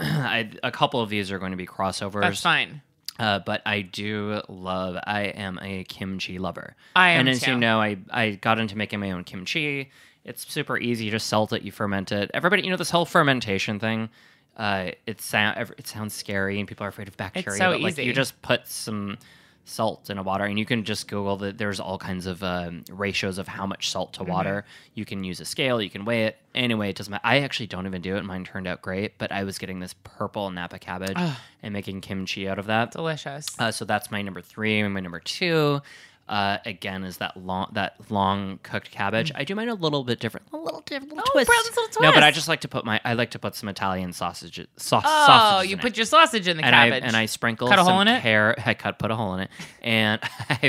I, a couple of these are going to be crossovers. That's fine. Uh, but I do love. I am a kimchi lover. I am and as too. you know, I I got into making my own kimchi. It's super easy. You just salt it, you ferment it. Everybody, you know, this whole fermentation thing. Uh, it sound it sounds scary, and people are afraid of bacteria. so but like easy. you just put some salt in a water, and you can just Google that. There's all kinds of um, ratios of how much salt to water. You can use a scale. You can weigh it. Anyway, it doesn't matter. I actually don't even do it. Mine turned out great, but I was getting this purple Napa cabbage and making kimchi out of that. Delicious. Uh, so that's my number three. And my number two, uh, again, is that long that long cooked cabbage. I do mine a little bit different, a little different, little Oh, twist. Brad's little No, but I twist. just like to put my I like to put some Italian sausage sauce. Oh, sausages you in put it. your sausage in the and cabbage. I and I sprinkle Cut a some hole in it? Car- I cut put a hole in it, and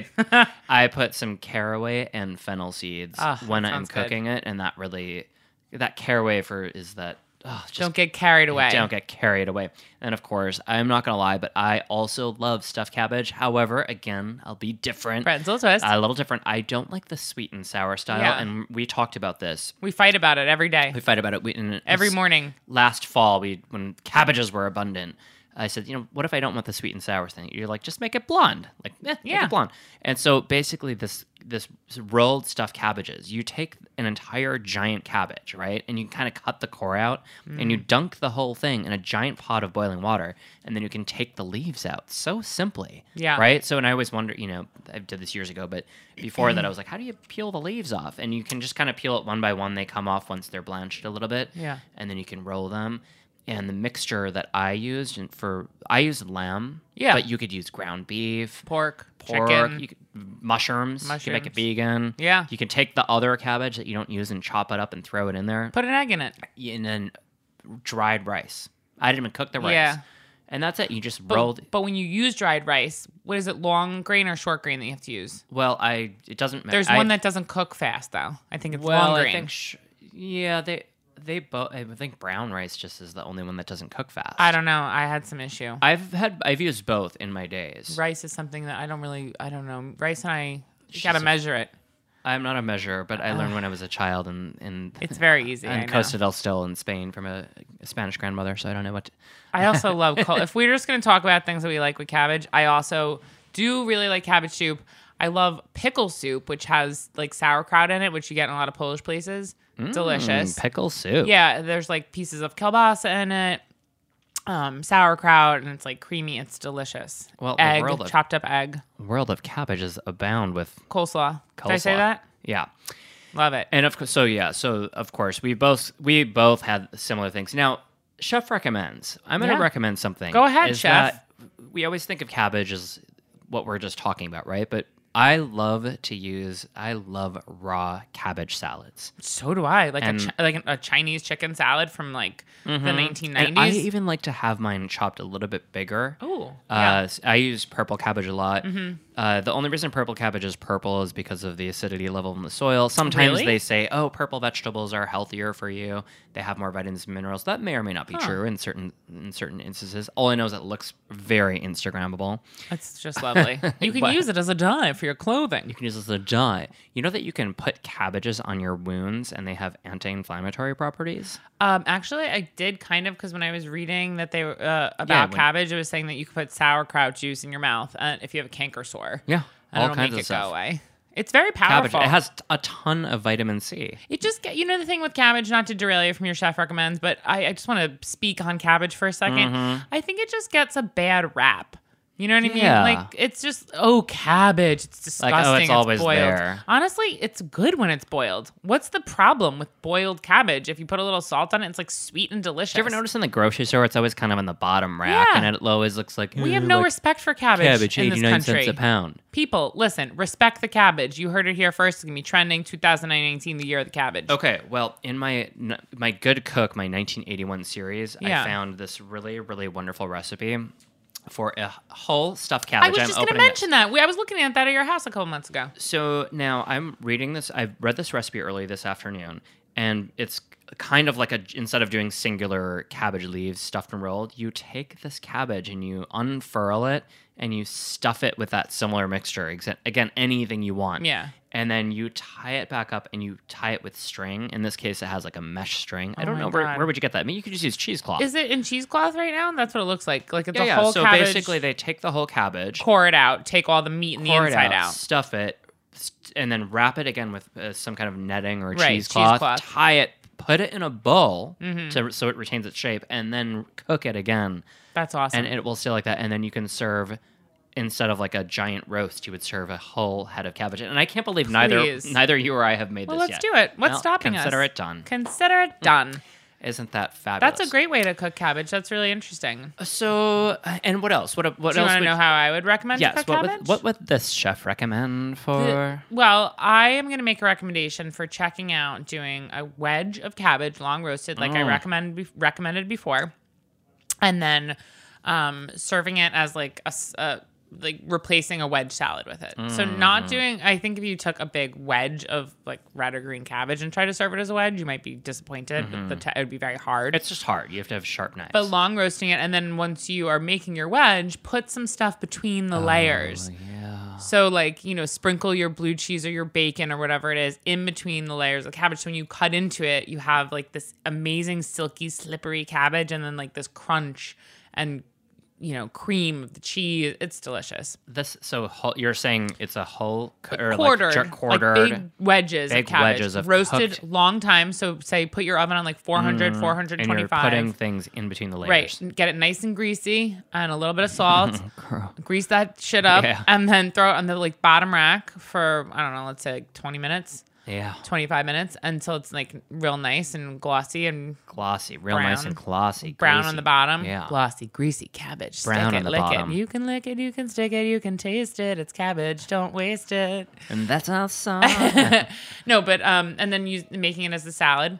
I I put some caraway and fennel seeds Ah, when that I'm sounds good. cooking it, and that really that caraway for is that. Oh, just Don't get carried away. don't get carried away. And of course, I'm not going to lie, but I also love stuffed cabbage. However, again, I'll be different. Pretzel twist. A little different. I don't like the sweet and sour style. Yeah. And we talked about this. we fight about it every day. We fight about it. We, in, Every morning. Last fall, we when cabbages were abundant, I said, you know, what if I don't want the sweet and sour thing? You're like, just make it blonde. Like, eh, make Yeah. it blonde. And so basically, this this rolled stuffed cabbages, you take an entire giant cabbage, right, and you kind of cut the core out, and Mm. you dunk the whole thing in a giant pot of boiling water, and then you can take the leaves out so simply. Yeah. Right. So, and I always wonder, you know, I did this years ago, but before that, I was like, how do you peel the leaves off? And you can just kind of peel it one by one. They come off once they're blanched a little bit. Yeah. And then you can roll them. And the mixture that I used and for I used lamb, Yeah. but you could use ground beef, Pork, pork, chicken. you could, mushrooms. You can make it Mushrooms. vegan. Yeah. you can take the other cabbage that you don't use and chop it up and throw it in there, Put an egg in it. and then dried rice. I didn't even cook the rice. Yeah. And that's it. You just But, rolled. but when you use dried rice, what is it, long grain or short grain that you have to use? Well, I it doesn't matter. There's I, one that doesn't cook fast, though. I think it's well, long I grain. think sh- yeah they they both. I think brown rice just is the only one that doesn't cook fast. I don't know. I had some issue. I've had I've used both in my days. Rice is something that I don't really, I don't know. Rice and I, you She's got to a- measure it. I'm not a measurer, but I learned when I was a child in in It's very easy. I in know. Costa del Sol in Spain from a, a Spanish grandmother. So I don't know what. To, I also love, col- if we're just going to talk about things that we like with cabbage, I also do really like cabbage soup. I love pickle soup, which has like sauerkraut in it, which you get in a lot of Polish places. Delicious. Mm, pickle soup. Yeah, there's like pieces of kielbasa in it, um, sauerkraut, and it's like creamy. It's delicious. Well, the egg, world of- chopped up egg, World of cabbages abound with coleslaw. Did I say coleslaw. that? Yeah. Love it. And of course, so yeah, so of course, we both we both had similar things. Now, chef recommends. I'm going to Yeah. recommend something. Go ahead, is chef. that we always think of cabbage as what we're just talking about, right? But I love to use. I love raw cabbage salads. So do I. Like And- a chi- like a Chinese chicken salad from like the nineteen And I nineties. even like to have mine chopped a little bit bigger. Oh, Uh, I use purple cabbage a lot. Uh, Uh, the only reason purple cabbage is purple is because of the acidity level in the soil. Sometimes Really? they say, oh, purple vegetables are healthier for you. They have more vitamins and minerals. That may or may not be Huh. true in certain in certain instances. All I know is it looks very Instagrammable. That's just lovely. You can But- use it as a dye for your clothing. You can use it as a dye. You know that you can put cabbages on your wounds and they have anti-inflammatory properties? Um, actually, I did kind of because when I was reading that they were uh, about when- cabbage, it was saying that you could put sauerkraut juice in your mouth uh, if you have a canker sore. Yeah, and all it'll kinds make of it stuff. go away. It's very Cabbage. powerful. It has a ton of vitamin C. It just get you know the thing with cabbage. Not to derail you from your chef recommends, but I, I just want to speak on cabbage for a 2nd Mm-hmm. I think it just gets a bad rap. You know what I mean? Yeah. Like it's just oh cabbage. It's disgusting. Like, oh, it's always boiled. there. Honestly, it's good when it's boiled. What's the problem with boiled cabbage? If you put a little salt on it, it's like sweet and delicious. Do you ever notice in the grocery store it's always kind of on the bottom rack Yeah. and it always looks like We "Eh, have no like respect for cabbage, cabbage, in this eighty-nine country. cents a pound. People, listen, respect the cabbage. You heard it here first. It's going to be trending two thousand nineteen, the year of the cabbage. Okay, well, in my my Good Cook, my nineteen eighty-one series, Yeah. I found this really, really wonderful recipe for a whole stuffed cabbage. I was I'm just going to opening it. mention that. We, I was looking at that at your house a couple months ago. So now I'm reading this. I read this recipe early this afternoon, and it's kind of like a instead of doing singular cabbage leaves stuffed and rolled, you take this cabbage and you unfurl it and you stuff it with that similar mixture. Exa- Again, anything you want. Yeah. And then you tie it back up and you tie it with string. In this case, it has like a mesh string. I Oh don't my know where, God. where would you get that. I mean, you could just use cheesecloth. Is it in cheesecloth right now? That's what it looks like. Like it's yeah, a yeah. whole So cabbage. basically, they take the whole cabbage, Core it out. Take all the meat and the pour it inside out, out. stuff it, st- and then wrap it again with uh, some kind of netting or Right, cheesecloth. cheesecloth. Tie it, put it in a bowl Mm-hmm. to, so it retains its shape, and then cook it again, That's awesome. and it will stay like that. And then you can serve. Instead of like a giant roast, you would serve a whole head of cabbage. And I can't believe neither Please. neither you or I have made well, this let's yet. do it. What's Well, stopping consider us? it done. Consider it done. Isn't that fabulous? That's a great way to cook cabbage. That's really interesting. So, uh, and what else? What what Do you else? want to would- know how I would recommend yes. to cook What cabbage? would, what would this chef recommend for? Well, I am going to make a recommendation for checking out doing a wedge of cabbage, long roasted, like I Oh. recommend be- recommended before, and then um, serving it as like a, s- a- like replacing a wedge salad with it. So Mm-hmm. not doing. I think if you took a big wedge of like red or green cabbage and tried to serve it as a wedge, you might be disappointed. The te- it would be very hard. It's just hard. You have to have sharp knives. but long roasting it, and then once you are making your wedge, put some stuff between the layers. Oh, yeah. So, like, you know, sprinkle your blue cheese or your bacon or whatever it is in between the layers of cabbage. So when you cut into it, you have like this amazing, silky, slippery cabbage and then like this crunch and, you know, cream of the cheese. It's delicious. This so whole, you're saying it's a whole c- or Quartered, like, jar- quartered. like big wedges big of cabbage. wedges of roasted cooked- long time. So, say, put your oven on like four hundred, four and you're twenty-five. putting things in between the Right. layers. Get it nice and greasy and a little bit of salt. Grease that shit up Yeah. and then throw it on the like bottom rack for, I don't know, let's say like twenty minutes, Yeah. twenty-five minutes until it's like real nice and glossy and Glossy, real nice Brown. and glossy. brown greasy. on the bottom. Yeah. Glossy, greasy cabbage. Brown Stick on it, the lick bottom. it. You can lick it, you can stick it, you can taste it. It's cabbage. Don't waste it. And that's outside. No, but um, and then you making it as a salad.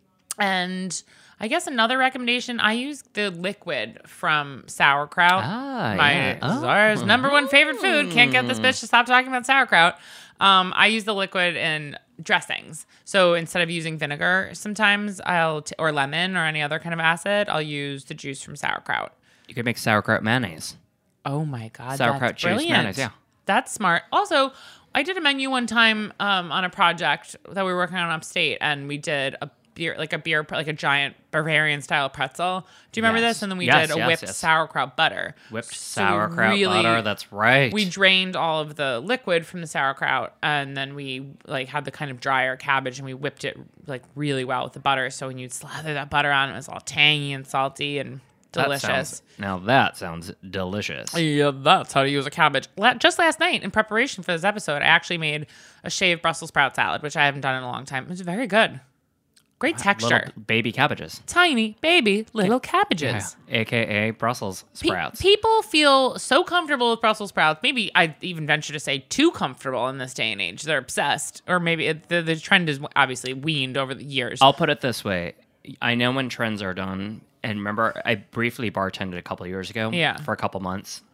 And I guess another recommendation, I use the liquid from sauerkraut. Ah, My yeah. Oh. Czar's number one favorite food. Can't get this bitch to stop talking about sauerkraut. Um, I use the liquid in dressings. So instead of using vinegar, sometimes I'll t- or lemon or any other kind of acid, I'll use the juice from sauerkraut. You could make sauerkraut mayonnaise. Oh my god, Sauerkraut that's juice brilliant. mayonnaise, yeah. That's smart. Also, I did a menu one time um, on a project that we were working on upstate, and we did a beer, like a beer, like a giant Bavarian style pretzel. Do you remember Yes. this? And then we Yes, did a yes, whipped yes. sauerkraut butter. Whipped So we sauerkraut really- butter. That's right. We drained all of the liquid from the sauerkraut, and then we like had the kind of drier cabbage, and we whipped it like really well with the butter. So when you'd slather that butter on, it was all tangy and salty and That delicious. sounds- now that sounds delicious. Yeah, that's how to use a cabbage. La- Just last night, in preparation for this episode, I actually made a shaved Brussels sprout salad, which I haven't done in a long time. It was very good. Great texture. Little baby cabbages. Tiny, baby, little cabbages. Yeah. A K A Brussels Pe- sprouts. people feel so comfortable with Brussels sprouts. Maybe I even venture to say too comfortable in this day and age. They're obsessed. Or maybe it, the, the trend is obviously weaned over the years. I'll put it this way. I know when trends are done. And remember, I briefly bartended a couple of years ago Yeah. for a couple months.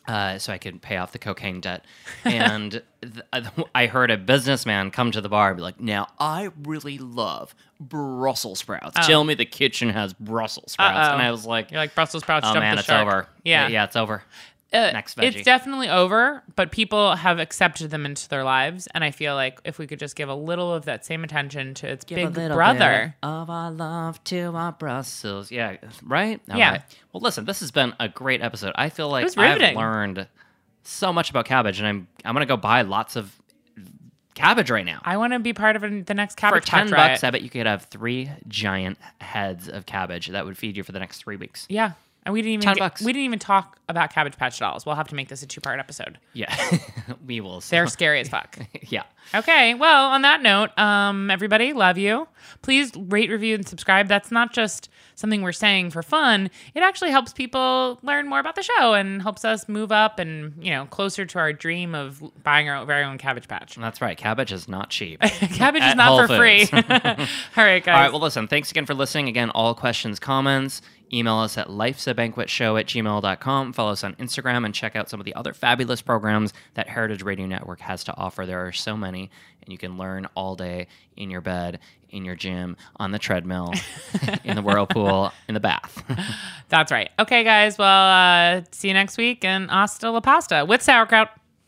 uh, so I could pay off the cocaine debt. And th- I heard a businessman come to the bar and be like, now, I really love Brussels sprouts. Oh. Tell me the kitchen has Brussels sprouts. Uh-oh. And I was like, You're like Brussels sprouts. oh, jump man, the it's shark. over. Yeah. Yeah, it's over. Uh, Next veggie. It's definitely over, but people have accepted them into their lives, and I feel like if we could just give a little of that same attention to its big brother. of our love to our Brussels. Yeah, right? All Yeah. right. Well, listen, this has been a great episode. I feel like was I've riveting. learned so much about cabbage, and I'm I'm going to go buy lots of cabbage right now. I want to be part of an- the next For Cabbage ten Patch bucks, riot. I bet you could have three giant heads of cabbage that would feed you for the next three weeks. Yeah. And we didn't even ten get- bucks. we didn't even talk about Cabbage Patch dolls. We'll have to make this a two-part episode. Yeah, we will. They're scary as fuck. Yeah. Okay, well, on that note, um, everybody, love you. Please rate, review, and subscribe. That's not just something we're saying for fun. It actually helps people learn more about the show and helps us move up and, you know, closer to our dream of buying our very own Cabbage Patch. That's right. Cabbage is not cheap. Cabbage is At not Whole for free. Foods. All right, guys. All right, well, listen, thanks again for listening. Again, all questions, comments, email us at lifesabanquetshow at gmail dot com. Follow us on Instagram and check out some of the other fabulous programs that Heritage Radio Network has to offer. There are so many, and you can learn all day in your bed, in your gym, on the treadmill, in the whirlpool, in the bath. That's right. Okay, guys. Well, uh, see you next week, and hasta la pasta with sauerkraut.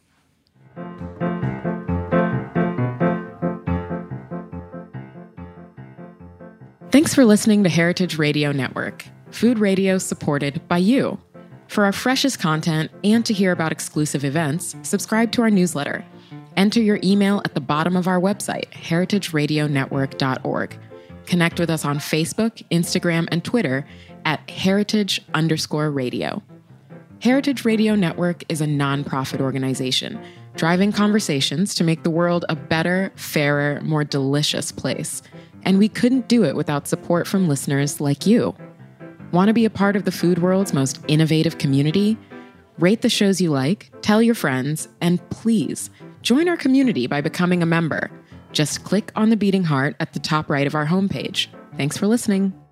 Thanks for listening to Heritage Radio Network, food radio supported by you. For our freshest content and to hear about exclusive events, subscribe to our newsletter. Enter your email at the bottom of our website, heritage radio network dot org. Connect with us on Facebook, Instagram, and Twitter at heritage underscore radio. Heritage Radio Network is a nonprofit organization driving conversations to make the world a better, fairer, more delicious place. And we couldn't do it without support from listeners like you. Want to be a part of the food world's most innovative community? Rate the shows you like, tell your friends, and please join our community by becoming a member. Just click on the beating heart at the top right of our homepage. Thanks for listening.